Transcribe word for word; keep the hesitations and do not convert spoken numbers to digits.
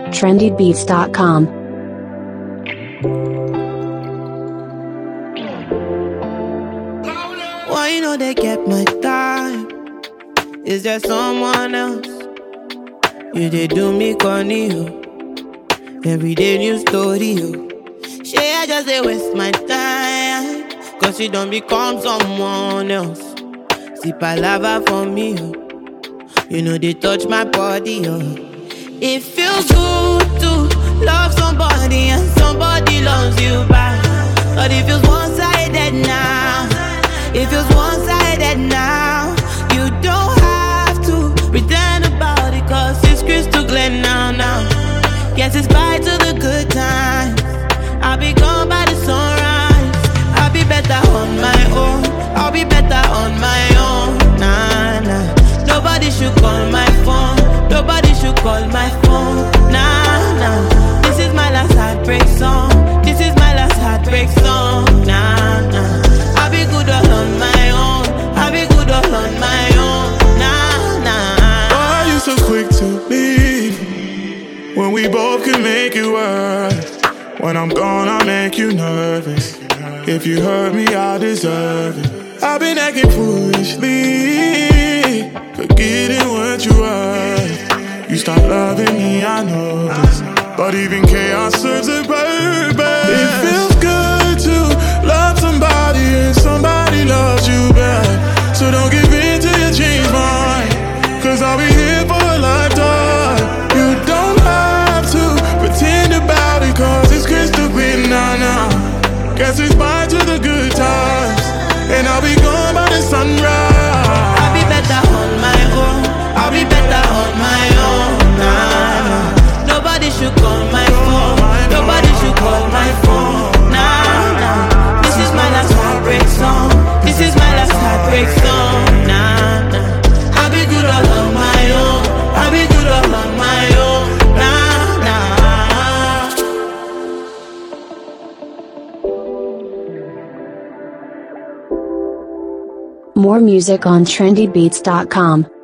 trendy beats dot com. Why you know they kept my time? Is there someone else? You did do me corny, yo. Every day new story, yo. Shey I just dey waste my time, cause you don't become someone else. See palava for me, yo. You know they touch my body, yo. It feels good to love somebody and somebody loves you back. But it feels one-sided now. It feels one-sided now. You don't have to pretend about it, cause it's crystal clear now, now. Guess it's bye to the good times. I'll be gone by the sunrise. I'll be better on my own. I'll be better on my own. Nah, nah. Nobody should call my phone. Nobody should call my phone. Nah, nah. This is my last heartbreak song. This is my last heartbreak song. Nah, nah. I'll be good all on my own. I'll be good all on my own. Nah, nah. Why are you so quick to leave when we both can make it work? When I'm gone, I'll make you nervous. If you hurt me, I deserve it. I've been acting foolishly, forgetting what you were. You stopped loving me, I know this, but even chaos serves a purpose. It feels good to love somebody and somebody loves you back. So don't give in till you change mine, cause I'll be here for a lifetime. You don't have to pretend about it, cause it's crystal clear now, now. Guess it's bye to the good times, and I'll be gone by the sunrise. I'll be better on my own. I'll be better on my own. Nah, nah. Nobody should call my phone. Nobody should call my phone. Nah, nah. This is my last heartbreak song. This is my last heartbreak song. Nah, nah. I'll be good all on my own. I'll be good all on my own. Nah, nah. More music on trendy beats dot com.